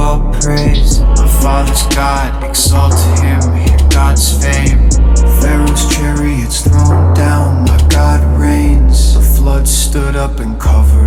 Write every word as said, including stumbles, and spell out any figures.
all praise. My Father's God, exalt to him, hear God's fame. Pharaoh's chariots thrown down, my God reigns. The flood stood up and covered